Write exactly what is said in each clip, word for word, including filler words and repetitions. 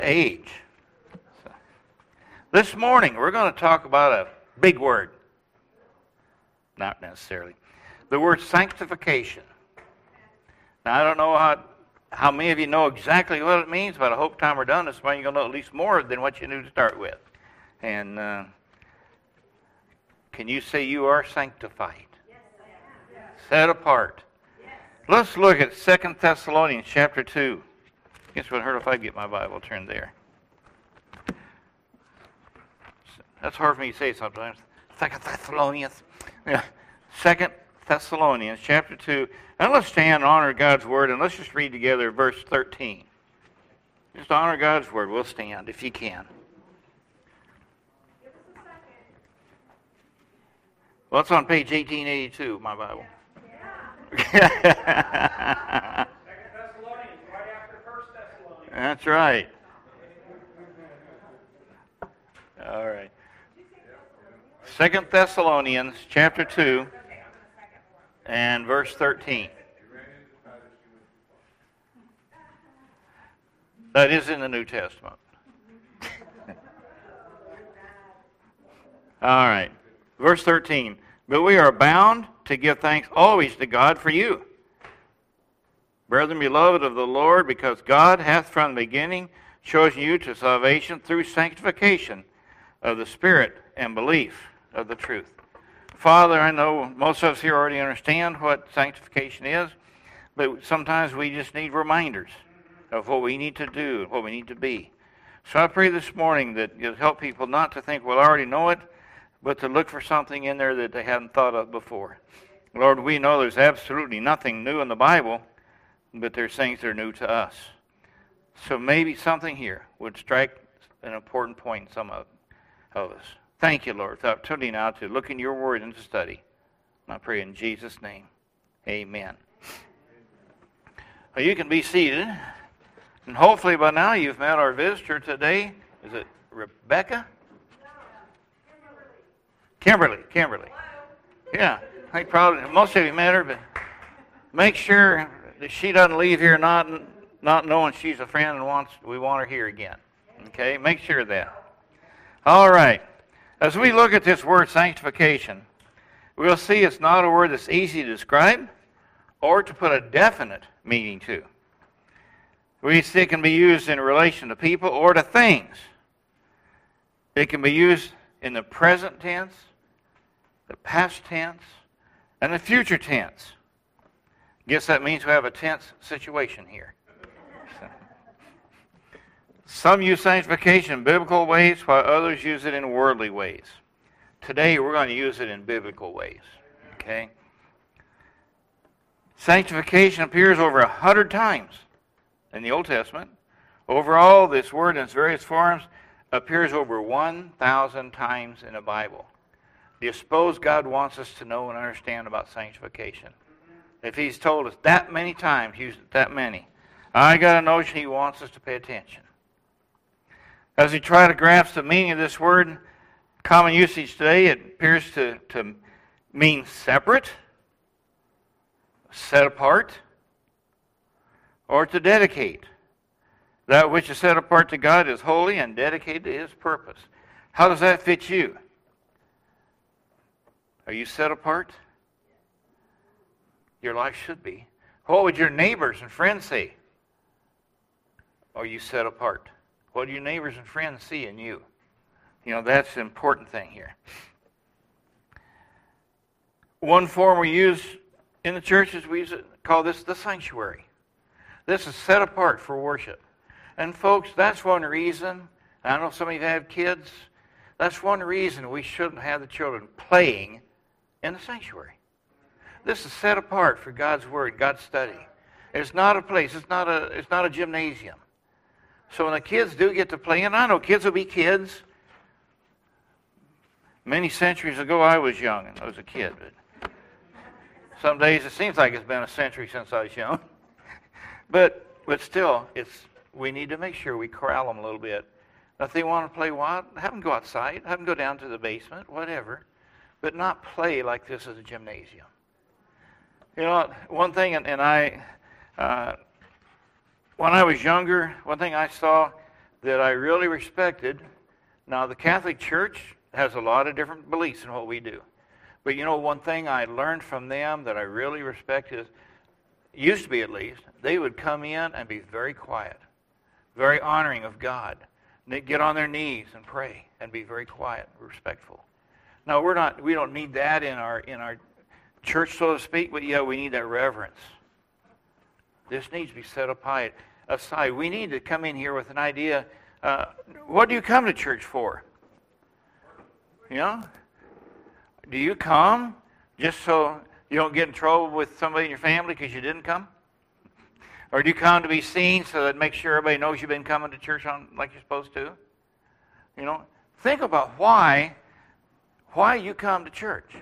age. So, this morning, we're going to talk about a big word. Not necessarily. The word sanctification. Now, I don't know how, how many of you know exactly what it means, but I hope time we're done this morning, you're going to know at least more than what you knew to start with. And uh, can you say you are sanctified? Yes, I am. Set apart. Yes. Let's look at Second Thessalonians chapter two. Guess what hurt if I get my Bible turned there. That's hard for me to say sometimes. Second Thessalonians. Yeah. Second Thessalonians chapter two. And let's stand and honor God's word, and let's just read together verse thirteen. Just honor God's word. We'll stand if you can. Well, it's on page eighteen eighty-two, my Bible. Yeah. That's right. All right. Second Thessalonians chapter two and verse thirteen. That is in the New Testament. All right. Verse thirteen. But we are bound to give thanks always to God for you, brethren beloved of the Lord, because God hath from the beginning chosen you to salvation through sanctification of the Spirit and belief of the truth. Father, I know most of us here already understand what sanctification is, but sometimes we just need reminders of what we need to do and what we need to be. So I pray this morning that you'll help people not to think, well, I already know it, but to look for something in there that they hadn't thought of before. Lord, we know there's absolutely nothing new in the Bible, but there's things that are new to us. So maybe something here would strike an important point in some of, of us. Thank you, Lord, for the opportunity now to look in your word and to study. I pray in Jesus' name. Amen. Well, you can be seated. And hopefully by now you've met our visitor today. Is it Rebecca? Kimberly. Kimberly. Yeah. I think probably most of you met her, but make sure that she doesn't leave here not not knowing she's a friend and wants we want her here again. Okay? Make sure of that. All right. As we look at this word sanctification, we'll see it's not a word that's easy to describe or to put a definite meaning to. We see it can be used in relation to people or to things. It can be used in the present tense, the past tense, and the future tense. Guess that means we have a tense situation here. Some use sanctification in biblical ways, while others use it in worldly ways. Today, we're going to use it in biblical ways. Okay? Sanctification appears over a hundred times in the Old Testament. Overall, this word in its various forms appears over one thousand times in the Bible. Do you suppose God wants us to know and understand about sanctification? If He's told us that many times, used it that many, I got a notion He wants us to pay attention. As we try to grasp the meaning of this word, common usage today, it appears to, to mean separate, set apart, or to dedicate. That which is set apart to God is holy and dedicated to His purpose. How does that fit you? Are you set apart? Your life should be. What would your neighbors and friends say? Are you set apart? What do your neighbors and friends see in you? You know, that's the important thing here. One form we use in the churches, we use it, call this the sanctuary. This is set apart for worship. And folks, that's one reason, I know some of you have kids, that's one reason we shouldn't have the children playing in the sanctuary. This is set apart for God's Word, God's study. It's not a place, it's not a, it's not a gymnasium. So when the kids do get to play, and I know kids will be kids. Many centuries ago I was young and I was a kid, but some days it seems like it's been a century since I was young. But but still, it's we need to make sure we corral them a little bit. If they want to play wild, have them go outside, have them go down to the basement, whatever, but not play like this is a gymnasium. You know, one thing, and, and I, uh, when I was younger, one thing I saw, that I really respected. Now, the Catholic Church has a lot of different beliefs in what we do. But you know, one thing I learned from them that I really respect is, used to be at least, they would come in and be very quiet, very honoring of God. And they'd get on their knees and pray and be very quiet, respectful. Now, we're not, we don't need that in our in our church, so to speak, but yeah, we need that reverence. This needs to be set aside. aside. We need to come in here with an idea. Uh, what do you come to church for? You know? Do you come just so you don't get in trouble with somebody in your family because you didn't come? Or do you come to be seen so that make sure everybody knows you've been coming to church on like you're supposed to? You know? Think about why, why you come to church.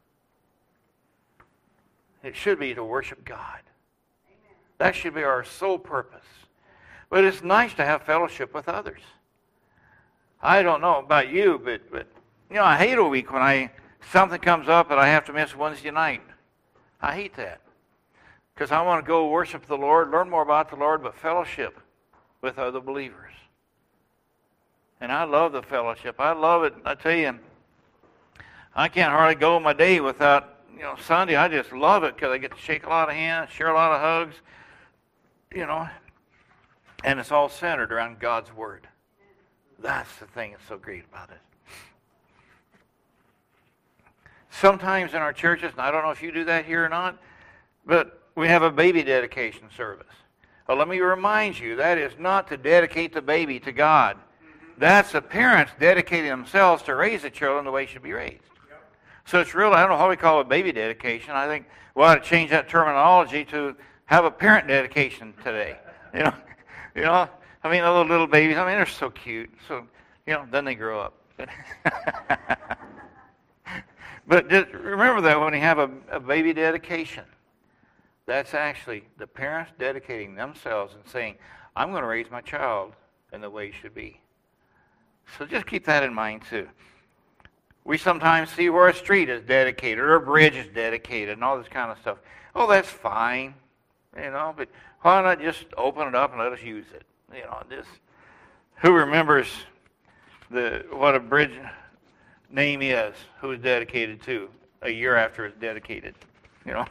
It should be to worship God. That should be our sole purpose. But it's nice to have fellowship with others. I don't know about you, but, but you know, I hate a week when I something comes up and I have to miss Wednesday night. I hate that. Because I want to go worship the Lord, learn more about the Lord, but fellowship with other believers. And I love the fellowship. I love it. I tell you, I can't hardly go my day without, you know, Sunday. I just love it because I get to shake a lot of hands, share a lot of hugs, you know, and it's all centered around God's Word. That's the thing that's so great about it. Sometimes in our churches, and I don't know if you do that here or not, but we have a baby dedication service. Well, let me remind you, that is not to dedicate the baby to God. That's the parents dedicating themselves to raise the children the way it should be raised. So it's really, I don't know how we call it baby dedication. I think we ought to change that terminology to have a parent dedication today. You know, you know, I mean, those little babies, I mean, they're so cute. So, you know, then they grow up. But just remember that when you have a, a baby dedication, that's actually the parents dedicating themselves and saying, I'm going to raise my child in the way it should be. So just keep that in mind too. We sometimes see where a street is dedicated or a bridge is dedicated and all this kind of stuff. Oh, that's fine, you know, but why not just open it up and let us use it? You know, just, who remembers the what a bridge name is, who it's dedicated to a year after it's dedicated, you know?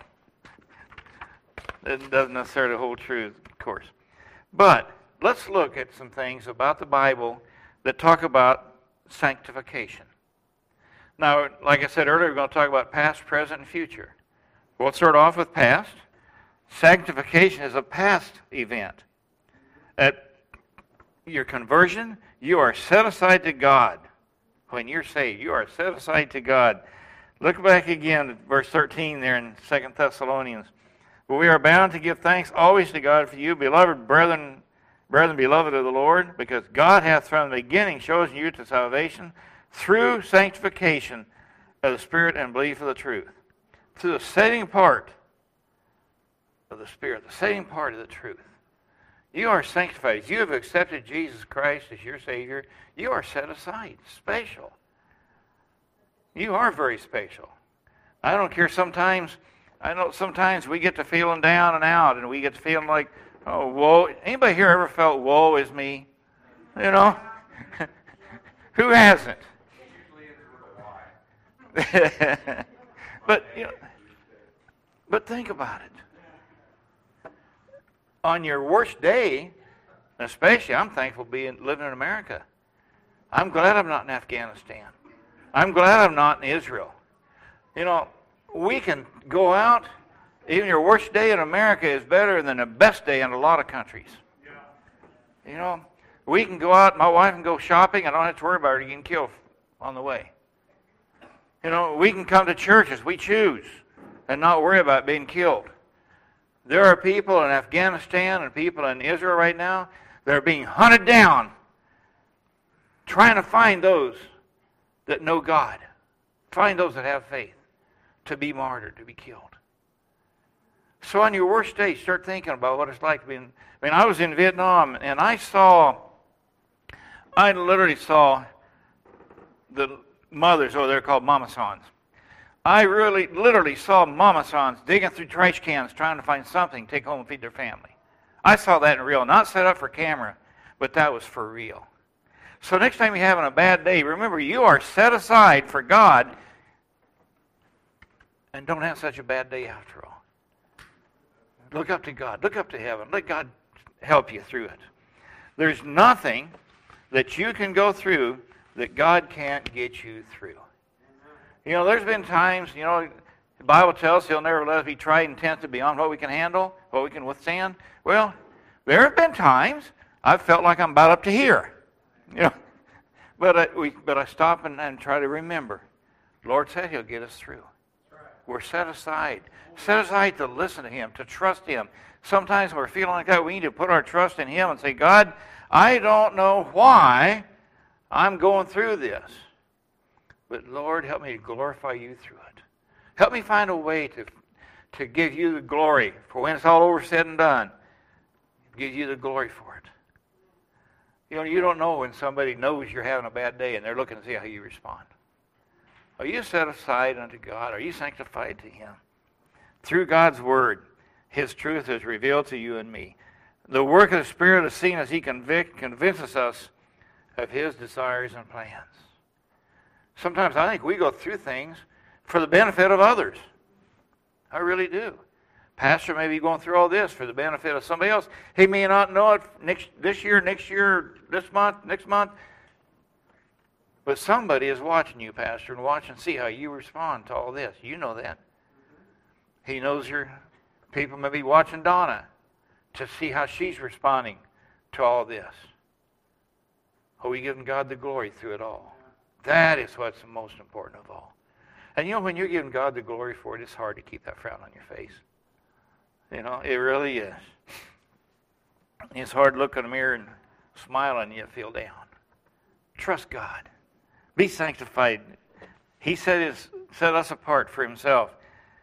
That doesn't necessarily hold true, of course. But let's look at some things about the Bible that talk about sanctification. Now, like I said earlier, we're going to talk about past, present, and future. We'll start off with past. Sanctification is a past event. At your conversion, you are set aside to God. When you're saved, you are set aside to God. Look back again at verse thirteen there in Second Thessalonians. But we are bound to give thanks always to God for you, beloved brethren, brethren, beloved of the Lord, because God hath from the beginning chosen you to salvation through sanctification of the Spirit and belief of the truth. Through the setting apart of the Spirit, the setting apart of the truth. You are sanctified. If you have accepted Jesus Christ as your Savior, you are set aside, special. You are very special. I don't care sometimes, I know sometimes we get to feeling down and out, and we get to feeling like, oh, woe. Anybody here ever felt, woe is me? You know? Who hasn't? But, you know, but think about it. On your worst day, especially, I'm thankful being living in America. I'm glad I'm not in Afghanistan. I'm glad I'm not in Israel. You know, we can go out. Even your worst day in America is better than the best day in a lot of countries. Yeah. You know, we can go out, my wife can go shopping, I don't have to worry about her getting killed on the way. You know, we can come to church as we choose and not worry about being killed. There are people in Afghanistan and people in Israel right now that are being hunted down, trying to find those that know God, find those that have faith, to be martyred, to be killed. So on your worst day, start thinking about what it's like to be in. I mean, I was in Vietnam, and I saw, I literally saw the mothers over there called mama sans. I really, literally saw mama sans digging through trash cans trying to find something to take home and feed their family. I saw that in real, not set up for camera, but that was for real. So next time you're having a bad day, remember you are set aside for God and don't have such a bad day after all. Look up to God. Look up to heaven. Let God help you through it. There's nothing that you can go through that God can't get you through. You know, there's been times, you know, the Bible tells us He'll never let us be tried and tested beyond what we can handle, what we can withstand. Well, there have been times I've felt like I'm about up to here. You know, but I, we, but I stop and, and try to remember. The Lord said He'll get us through. We're set aside. Set aside to listen to Him, to trust Him. Sometimes when we're feeling like that, we need to put our trust in Him and say, God, I don't know why I'm going through this. But Lord, help me to glorify You through it. Help me find a way to, to give You the glory for when it's all over, said and done. Give You the glory for it. You know, you don't know when somebody knows you're having a bad day and they're looking to see how you respond. Are you set aside unto God? Are you sanctified to Him? Through God's Word, His truth is revealed to you and me. The work of the Spirit is seen as He convict, convinces us of His desires and plans. Sometimes I think we go through things for the benefit of others. I really do. Pastor may be going through all this for the benefit of somebody else. He may not know it next this year, next year, this month, next month. But somebody is watching you, Pastor, and watching see how you respond to all this. You know that. He knows your people may be watching Donna to see how she's responding to all this. Are we giving God the glory through it all? That is what's the most important of all. And you know, when you're giving God the glory for it, it's hard to keep that frown on your face. You know, it really is. It's hard to look in the mirror and smile and yet feel down. Trust God. Be sanctified. He set, his, set us apart for Himself.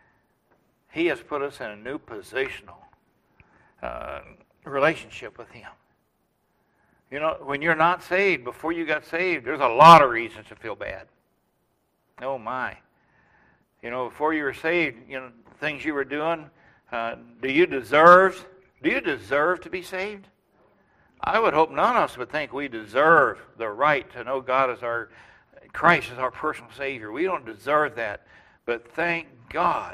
He has put us in a new positional uh, relationship with Him. You know, when you're not saved, before you got saved, there's a lot of reasons to feel bad. Oh my. You know, before you were saved, you know, things you were doing, uh, do you deserve, do you deserve to be saved? I would hope none of us would think we deserve the right to know God as our, Christ as our personal Savior. We don't deserve that. But thank God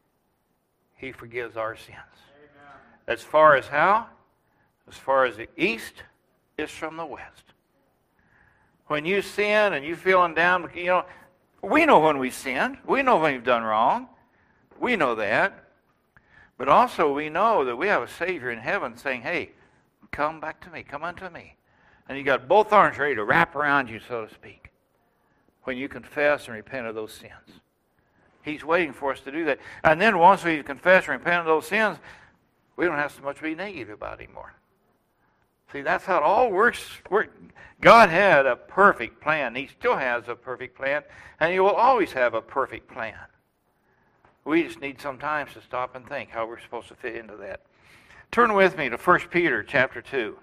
He forgives our sins. Amen. As far as how? As far as the east is from the west. When you sin and you're feeling down, you know, we know when we sinned. We know when we've done wrong. We know that. But also we know that we have a Savior in heaven saying, hey, come back to me, come unto me. And you got both arms ready to wrap around you, so to speak, when you confess and repent of those sins. He's waiting for us to do that. And then once we confess and repent of those sins, we don't have so much to be negative about anymore. See, that's how it all works. God had a perfect plan. He still has a perfect plan. And He will always have a perfect plan. We just need sometimes to stop and think how we're supposed to fit into that. Turn with me to First Peter chapter two.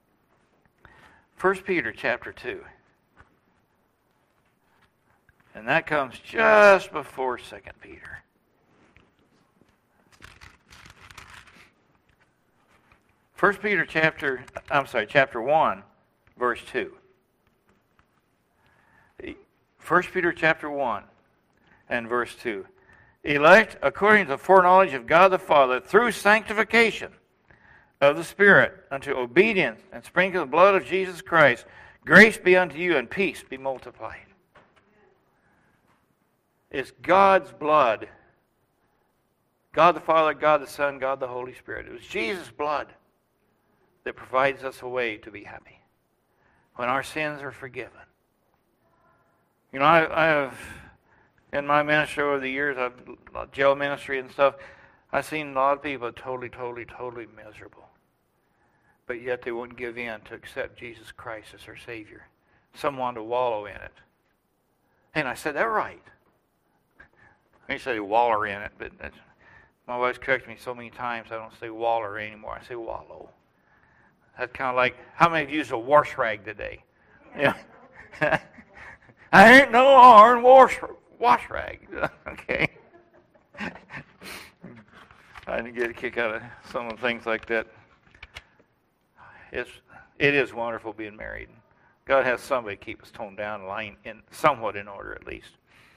First Peter chapter two. And that comes just before Second Peter. First Peter chapter, I'm sorry, chapter one, verse two. First Peter chapter one and verse two. Elect according to the foreknowledge of God the Father through sanctification of the Spirit unto obedience and sprinkling the blood of Jesus Christ, grace be unto you and peace be multiplied. It's God's blood. God the Father, God the Son, God the Holy Spirit. It was Jesus' blood that provides us a way to be happy when our sins are forgiven. You know, I, I have, in my ministry over the years, I've jail ministry and stuff, I've seen a lot of people totally, totally, totally miserable. But yet they wouldn't give in to accept Jesus Christ as their Savior. Some wanted to wallow in it. And I said, that's right. I used to say waller in it, but that's, my wife's corrected me so many times I don't say waller anymore. I say wallow. That's kind of like, how many of you use a wash rag today? Yeah. I ain't no iron wash, wash rag. Okay. I didn't get a kick out of some of the things like that. It's, it is wonderful being married. God has somebody to keep us toned down and lying in somewhat in order at least.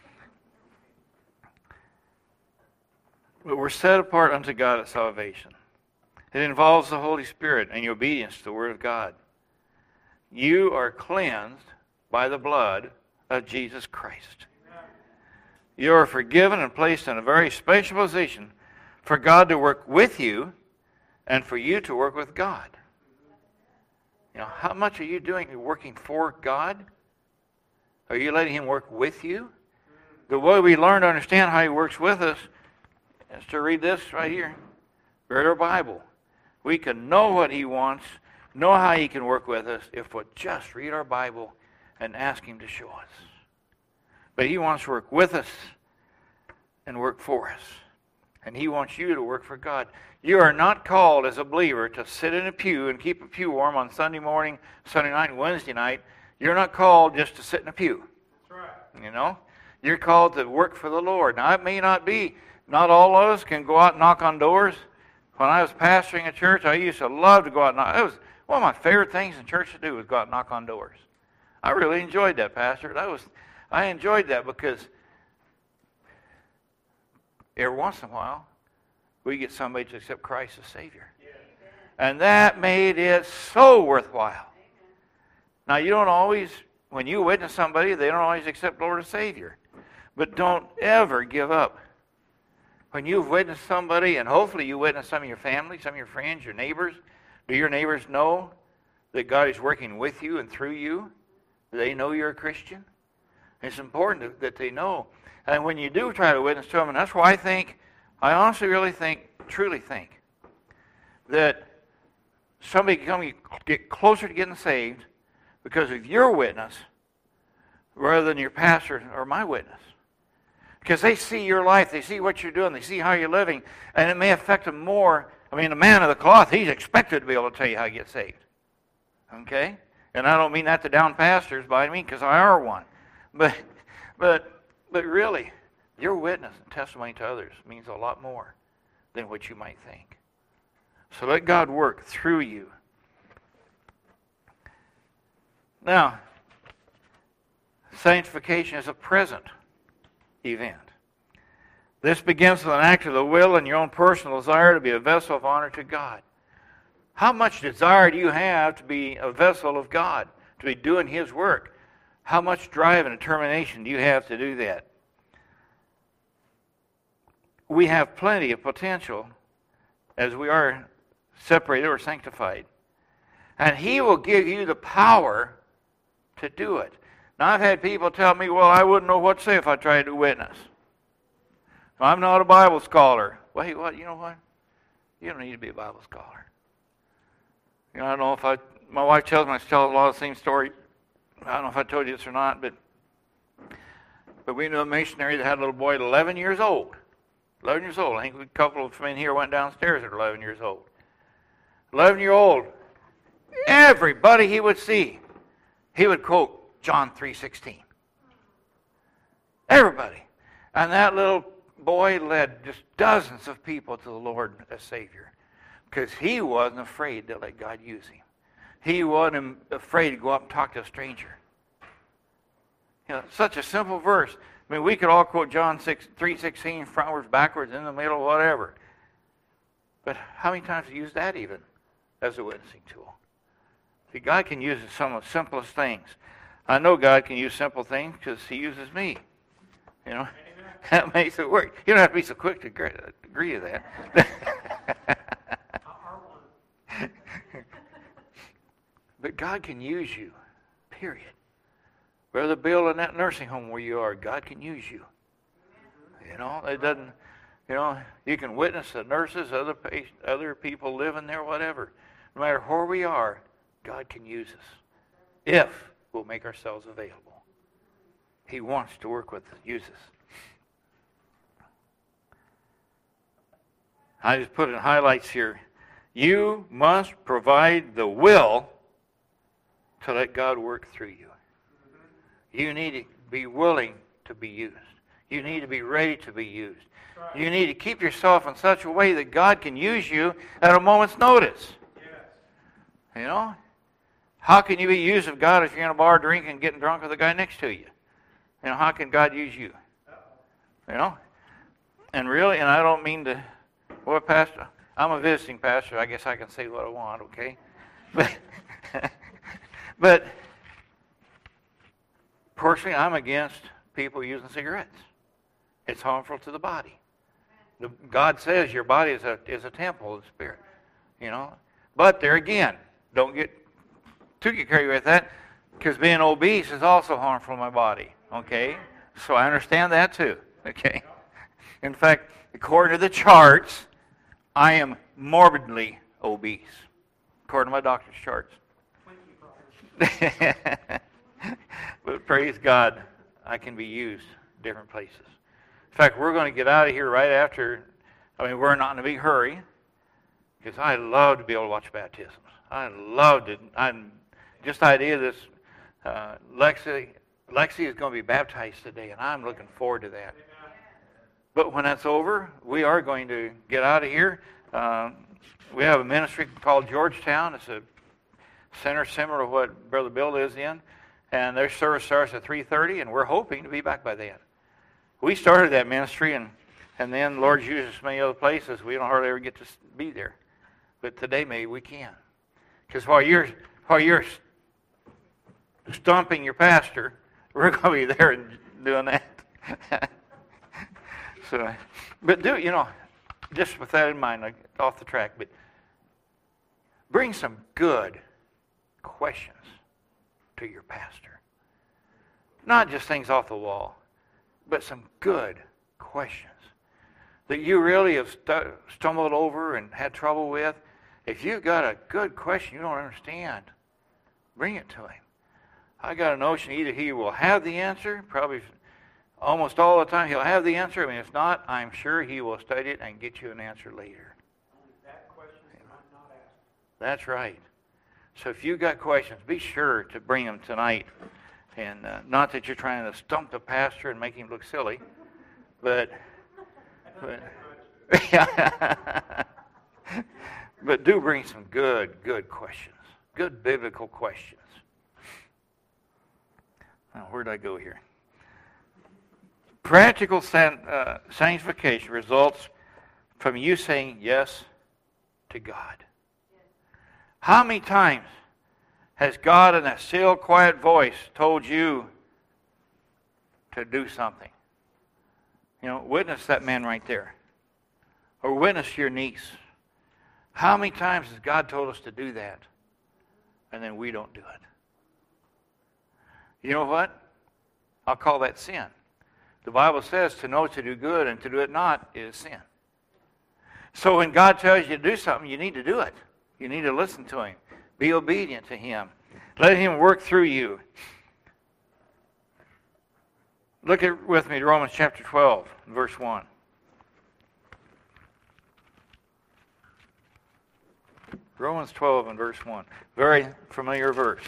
But we're set apart unto God at salvation. It involves the Holy Spirit and your obedience to the Word of God. You are cleansed by the blood of Jesus Christ. You are forgiven and placed in a very special position for God to work with you and for you to work with God. You know, how much are you doing? You're working for God? Are you letting Him work with you? The way we learn to understand how He works with us is to read this right here. Read our Bible. We can know what He wants, know how He can work with us if we'll just read our Bible and ask Him to show us. But He wants to work with us and work for us. And He wants you to work for God. You are not called as a believer to sit in a pew and keep a pew warm on Sunday morning, Sunday night, and Wednesday night. You're not called just to sit in a pew. That's right. You know? You're called to work for the Lord. Now, it may not be, not all of us can go out and knock on doors. When I was pastoring a church, I used to love to go out and knock. It was one of my favorite things in church to do was go out and knock on doors. I really enjoyed that, Pastor. That was, I enjoyed that because every once in a while, we get somebody to accept Christ as Savior. And that made it so worthwhile. Now, you don't always, when you witness somebody, they don't always accept Lord as Savior. But don't ever give up. When you've witnessed somebody, and hopefully you witness some of your family, some of your friends, your neighbors, do your neighbors know that God is working with you and through you? Do they know you're a Christian? It's important that they know. And when you do try to witness to them, and that's why I think, I honestly really think, truly think, that somebody can come get closer to getting saved because of your witness rather than your pastor or my witness. Because they see your life, they see what you're doing, they see how you're living, and it may affect them more. I mean, the man of the cloth, he's expected to be able to tell you how to get saved. Okay? And I don't mean that to down pastors by me, because I are one. But, but, but really, your witness and testimony to others means a lot more than what you might think. So let God work through you. Now, sanctification is a present event. This begins with an act of the will and your own personal desire to be a vessel of honor to God. How much desire do you have to be a vessel of God, to be doing His work? How much drive and determination do you have to do that? We have plenty of potential as we are separated or sanctified. And He will give you the power to do it. Now, I've had people tell me, well, I wouldn't know what to say if I tried to witness. I'm not a Bible scholar. Wait, what? You know what? You don't need to be a Bible scholar. You know, I don't know if I, my wife tells me I tell a lot of the same story. I don't know if I told you this or not, but but we knew a missionary that had a little boy at eleven years old. eleven years old. I think a couple of men here went downstairs at eleven years old. eleven year old. Everybody he would see, he would quote John three sixteen. Everybody. And that little boy led just dozens of people to the Lord as Savior because he wasn't afraid to let God use him. He wasn't afraid to go up and talk to a stranger. You know, such a simple verse. I mean, we could all quote John three sixteen frontwards, backwards, in the middle, whatever. But how many times do you use that even as a witnessing tool? See, God can use some of the simplest things. I know God can use simple things because He uses me. You know, that makes it work. You don't have to be so quick to agree, agree to that. But God can use you, period. Brother Bill, in that nursing home where you are, God can use you. You know, it doesn't, you know, you can witness the nurses, other patients, other people living there, whatever. No matter where we are, God can use us if we'll make ourselves available. He wants to work with us, use us. I just put in highlights here. You must provide the will to let God work through you. You need to be willing to be used. You need to be ready to be used. Right. You need to keep yourself in such a way that God can use you at a moment's notice. Yes. You know? How can you be used of God if you're in a bar drinking and getting drunk with the guy next to you? You know, how can God use you? You know? And really, and I don't mean to, well, Pastor, I'm a visiting pastor. I guess I can say what I want, okay? But, but personally, I'm against people using cigarettes. It's harmful to the body. The, God says your body is a is a temple of the Spirit, you know. But there again, don't get too get carried with that, because being obese is also harmful to my body. Okay, so I understand that too. Okay, in fact, according to the charts, I am morbidly obese, according to my doctor's charts. But praise God, I can be used different places. In fact, we're going to get out of here right after. I mean, we're not in a big hurry, because I love to be able to watch baptisms. I love to. I'm just the idea of this. Uh, Lexi, Lexi is going to be baptized today, and I'm looking forward to that. But when that's over, we are going to get out of here. Uh, we have a ministry called Georgetown. It's a center similar to what Brother Bill is in, and their service starts at three thirty, and we're hoping to be back by then. We started that ministry, and, and then the Lord uses many other places. We don't hardly ever get to be there. But today, maybe we can. Because while you're, while you're stomping your pastor, we're going to be there and doing that. So, but do, you know, just with that in mind, like, off the track, but bring some good questions to your pastor. Not just things off the wall, but some good questions that you really have stu- stumbled over and had trouble with. If you've got a good question you don't understand, bring it to him. I got a notion either he will have the answer, probably almost all the time he'll have the answer. I mean, if not, I'm sure he will study it and get you an answer later. Only that question is not asked. That's right. So if you've got questions, be sure to bring them tonight. And uh, not that you're trying to stump the pastor and make him look silly, but but, but do bring some good, good questions, good biblical questions. Now, where did I go here? Practical san- uh, sanctification results from you saying yes to God. How many times has God in that still, quiet voice told you to do something? You know, witness that man right there. Or witness your niece. How many times has God told us to do that, and then we don't do it? You know what? I'll call that sin. The Bible says to know to do good and to do it not is sin. So when God tells you to do something, you need to do it. You need to listen to Him. Be obedient to Him. Let Him work through you. Look at with me Romans chapter twelve, verse one. Romans twelve and verse one. Very familiar verse.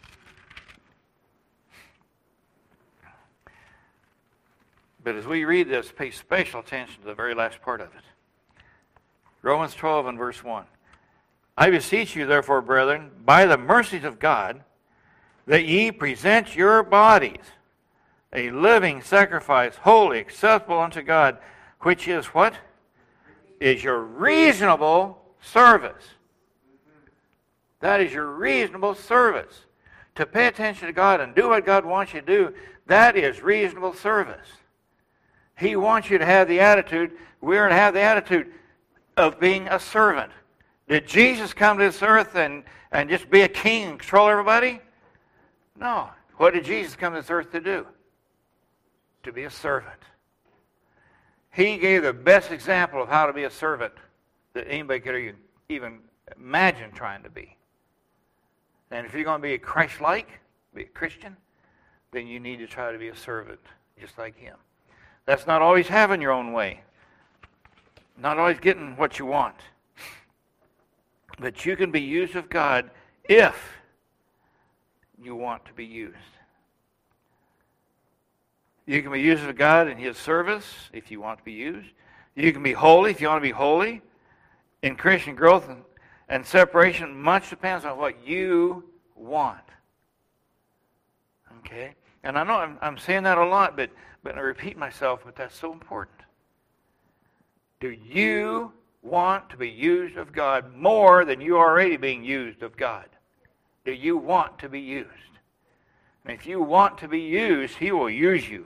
But as we read this, pay special attention to the very last part of it. Romans twelve and verse one. I beseech you, therefore, brethren, by the mercies of God, that ye present your bodies a living sacrifice, holy, acceptable unto God, which is what? Is your reasonable service. That is your reasonable service. To pay attention to God and do what God wants you to do, that is reasonable service. He wants you to have the attitude, we're to have the attitude of being a servant. Did Jesus come to this earth and, and just be a king and control everybody? No. What did Jesus come to this earth to do? To be a servant. He gave the best example of how to be a servant that anybody could even imagine trying to be. And if you're going to be a Christ-like, be a Christian, then you need to try to be a servant just like Him. That's not always having your own way. Not always getting what you want. But you can be used of God if you want to be used. You can be used of God in His service if you want to be used. You can be holy if you want to be holy. In Christian growth and, and separation, much depends on what you want? Okay? And I know I'm, I'm saying that a lot, but, but I repeat myself, but that's so important. Do you want to be used of God more than you are already being used of God? Do you want to be used? And if you want to be used, He will use you.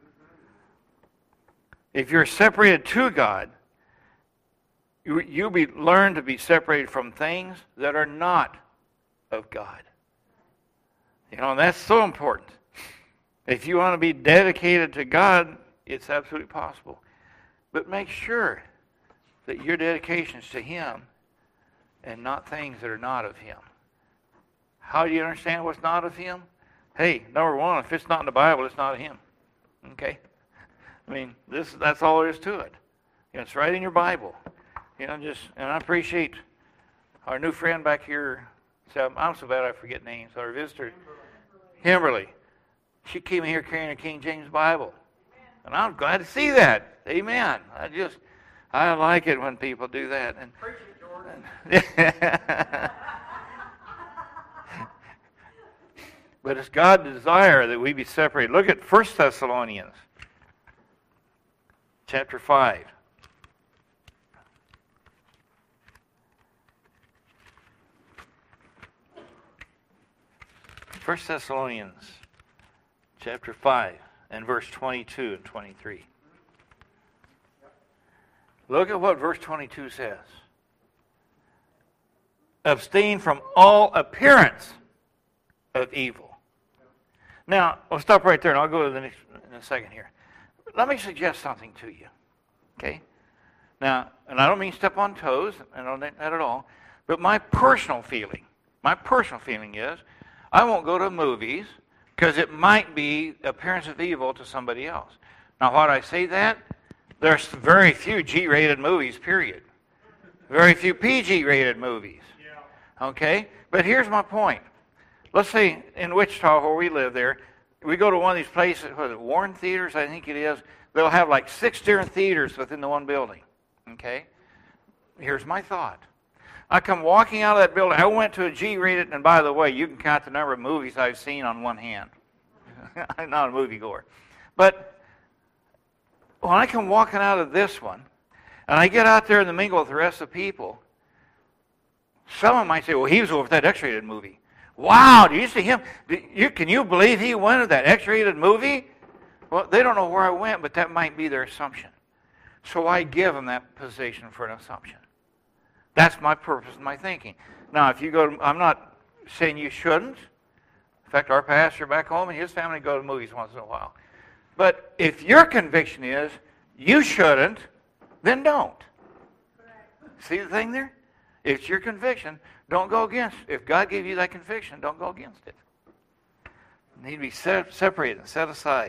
If you're separated to God, you, you be, learn to be separated from things that are not of God. You know, and that's so important. If you want to be dedicated to God, it's absolutely possible. But make sure that your dedication is to Him and not things that are not of Him. How do you understand what's not of Him? Hey, number one, if it's not in the Bible, it's not of Him. Okay? I mean, this that's all there is to it. You know, it's right in your Bible. You know, just and I appreciate our new friend back here. So I'm so bad I forget names. Our visitor, Kimberly. She came in here carrying a King James Bible. And I'm glad to see that. Amen. I just, I like it when people do that. And, Preach it, Jordan. But it's God's desire that we be separated. Look at First Thessalonians chapter five. First Thessalonians chapter five and verse twenty-two and twenty-three. Look at what verse twenty-two says. Abstain from all appearance of evil. Now, I'll stop right there and I'll go to the next in a second here. Let me suggest something to you. Okay? Now, and I don't mean step on toes, I don't think that at all, but my personal feeling, my personal feeling is I won't go to movies because it might be appearance of evil to somebody else. Now, why do I say that? There's very few G-rated movies, period. Very few P G-rated movies. Okay? But here's my point. Let's say in Wichita, where we live there, we go to one of these places, what is it, Warren Theaters, I think it is. They'll have like six different theaters within the one building. Okay? Here's my thought. I come walking out of that building. I went to a G-rated, and by the way, you can count the number of movies I've seen on one hand. I'm not a moviegoer. But when I come walking out of this one, and I get out there and mingle with the rest of the people, someone might say, well, he was over that X-rated movie. Wow, do you see him? Do you, can you believe he went to that X-rated movie? Well, they don't know where I went, but that might be their assumption. So I give them that position for an assumption. That's my purpose and my thinking. Now, if you go to, I'm not saying you shouldn't. In fact, our pastor back home and his family go to movies once in a while. But if your conviction is you shouldn't, then don't. See the thing there? It's your conviction. Don't go against it. If God gave you that conviction, don't go against it. You need to be set, separated and set aside.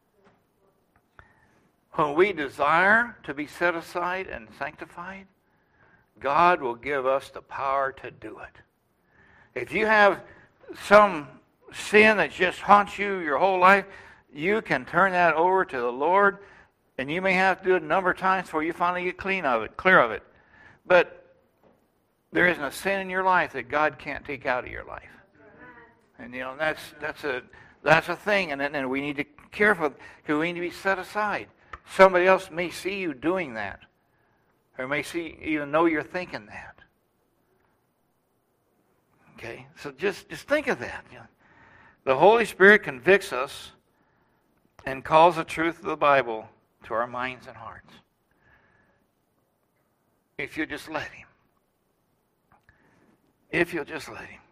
When we desire to be set aside and sanctified, God will give us the power to do it. If you have some sin that just haunts you your whole life, you can turn that over to the Lord, and you may have to do it a number of times before you finally get clean of it, clear of it. But there isn't a sin in your life that God can't take out of your life. And you know, that's that's a that's a thing, and, and we need to be careful because we need to be set aside. Somebody else may see you doing that, or may see even know you're thinking that. Okay, so just just think of that. You know, the Holy Spirit convicts us and calls the truth of the Bible to our minds and hearts. If you just let Him. If you'll just let Him.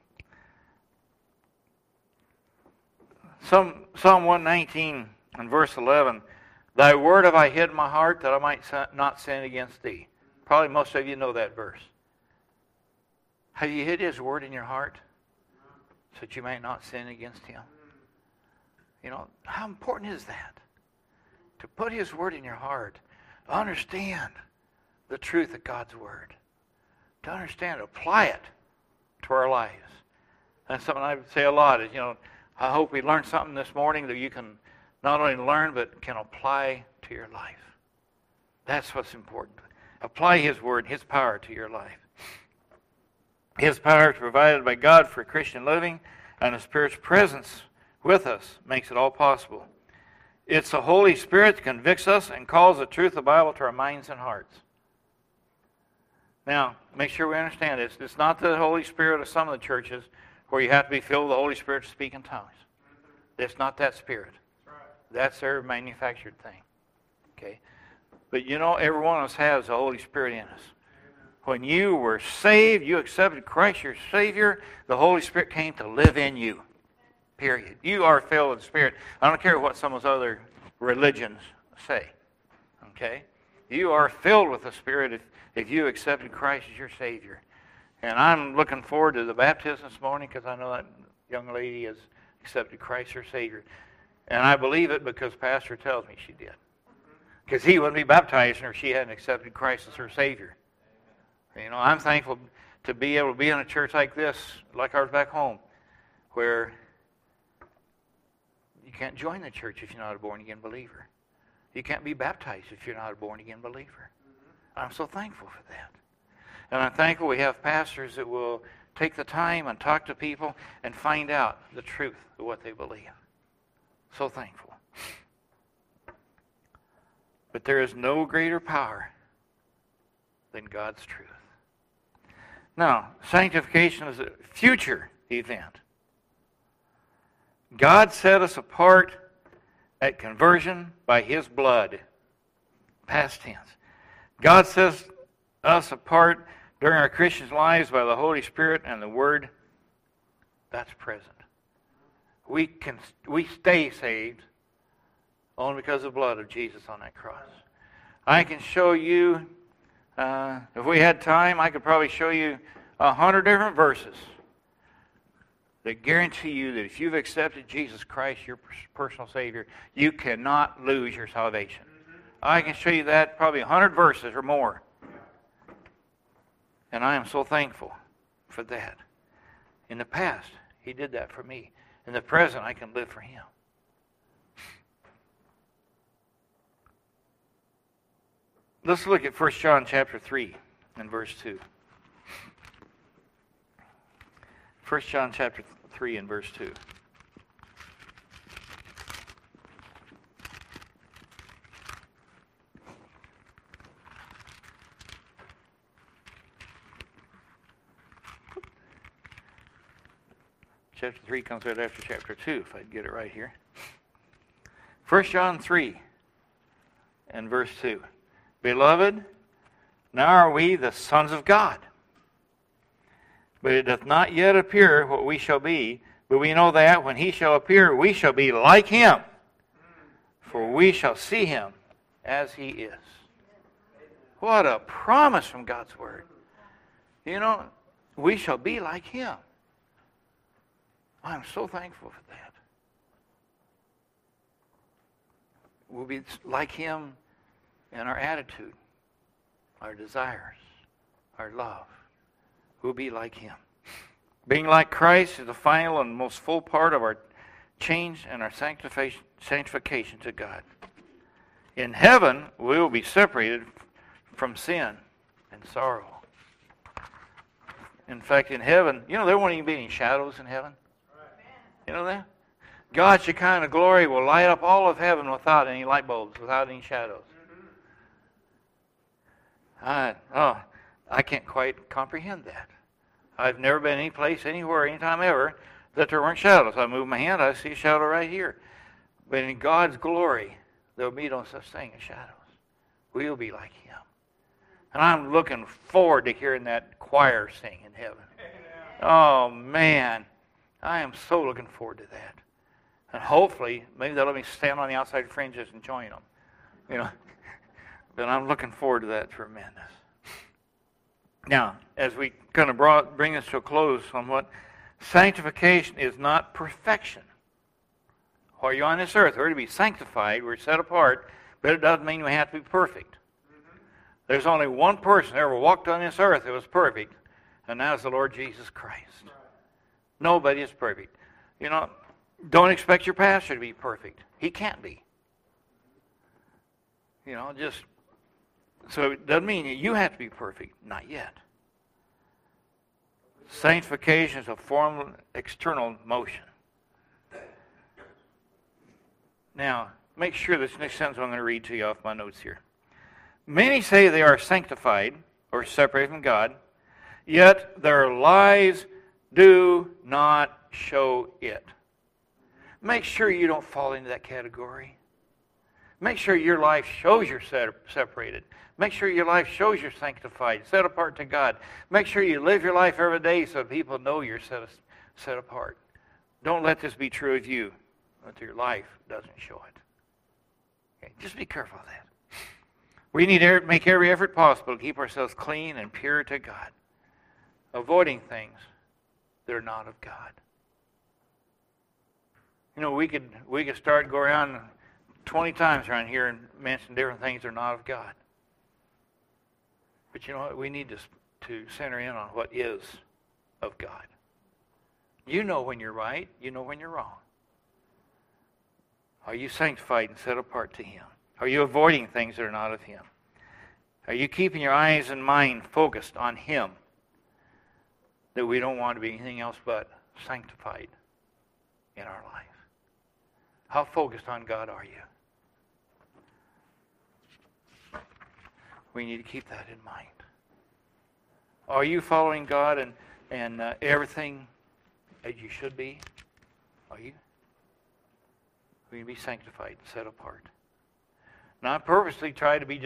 Psalm, Psalm one nineteen and verse eleven, Thy word have I hid in my heart that I might not sin against Thee. Probably most of you know that verse. Have you hid His word in your heart so that you might not sin against Him? You know, how important is that? To put His word in your heart, to understand the truth of God's word, to understand, apply it to our lives. That's something I say a lot is, you know, I hope we learned something this morning that you can not only learn but can apply to your life. That's what's important. Apply His word, His power to your life. His power is provided by God for Christian living, and the Spirit's presence with us makes it all possible. It's the Holy Spirit that convicts us and calls the truth of the Bible to our minds and hearts. Now, make sure we understand this. It's not the Holy Spirit of some of the churches where you have to be filled with the Holy Spirit to speak in tongues. It's not that Spirit. That's their manufactured thing. Okay? But you know, every one of us has the Holy Spirit in us. When you were saved, you accepted Christ your Savior, the Holy Spirit came to live in you. Period. You are filled with the Spirit. I don't care what some of those other religions say. Okay? You are filled with the Spirit if, if you accepted Christ as your Savior. And I'm looking forward to the baptism this morning because I know that young lady has accepted Christ her Savior. And I believe it because Pastor tells me she did. Because he wouldn't be baptizing her if she hadn't accepted Christ as her Savior. You know, I'm thankful to be able to be in a church like this, like ours back home, where you can't join the church if you're not a born-again believer. You can't be baptized if you're not a born-again believer. I'm so thankful for that. And I'm thankful we have pastors that will take the time and talk to people and find out the truth of what they believe. So thankful. But there is no greater power than God's truth. Now, sanctification is a future event. God set us apart at conversion by His blood. Past tense. God sets us apart during our Christian lives by the Holy Spirit and the Word. That's present. We can we stay saved only because of the blood of Jesus on that cross. I can show you, uh, if we had time, I could probably show you a hundred different verses that guarantee you that if you've accepted Jesus Christ, your personal Savior, you cannot lose your salvation. I can show you that probably a hundred verses or more. And I am so thankful for that. In the past, He did that for me. In the present, I can live for Him. Let's look at First John chapter three and verse two. First John chapter three and verse two. Chapter three comes right after chapter two, if I can get it right here. First John three and verse two. Beloved, now are we the sons of God. But it doth not yet appear what we shall be, but we know that when He shall appear, we shall be like Him. For we shall see Him as He is. What a promise from God's Word. You know, we shall be like Him. I'm so thankful for that. We'll be like Him in our attitude, our desires, our love. We'll be like Him. Being like Christ is the final and most full part of our change and our sanctification, sanctification to God. In heaven, we will be separated from sin and sorrow. In fact, in heaven, you know, there won't even be any shadows in heaven. You know that? God's Shekinah glory will light up all of heaven without any light bulbs, without any shadows. I, oh, I can't quite comprehend that. I've never been any place, anywhere, anytime ever, that there weren't shadows. I move my hand, I see a shadow right here. But in God's glory, there will be no such thing as shadows. We'll be like Him. And I'm looking forward to hearing that choir sing in heaven. Oh, man. I am so looking forward to that. And hopefully, maybe they'll let me stand on the outside fringes and join them. You know. But I'm looking forward to that tremendous. Now, as we kind of brought, bring this to a close somewhat, sanctification is not perfection. While you're on this earth, we're to be sanctified, we're set apart, but it doesn't mean we have to be perfect. Mm-hmm. There's only one person that ever walked on this earth that was perfect, and that is the Lord Jesus Christ. Right. Nobody is perfect. You know, don't expect your pastor to be perfect. He can't be. You know, just... So it doesn't mean you have to be perfect. Not yet. Sanctification is a formal external motion. Now, make sure this next sentence I'm going to read to you off my notes here. Many say they are sanctified or separated from God, yet their lives do not show it. Make sure you don't fall into that category. Make sure your life shows you're separated. Make sure your life shows you're sanctified, set apart to God. Make sure you live your life every day so people know you're set, set apart. Don't let this be true of you, but your life doesn't show it. Okay, just be careful of that. We need to make every effort possible to keep ourselves clean and pure to God, avoiding things that are not of God. You know, we could we could start go around twenty times around here and mention different things that are not of God. But you know what? We need to, to center in on what is of God. You know when you're right. You know when you're wrong. Are you sanctified and set apart to Him? Are you avoiding things that are not of Him? Are you keeping your eyes and mind focused on Him? That we don't want to be anything else but sanctified in our life. How focused on God are you? We need to keep that in mind. Are you following God and, and uh, everything as you should be? Are you? We need to be sanctified, set apart. Not purposely try to be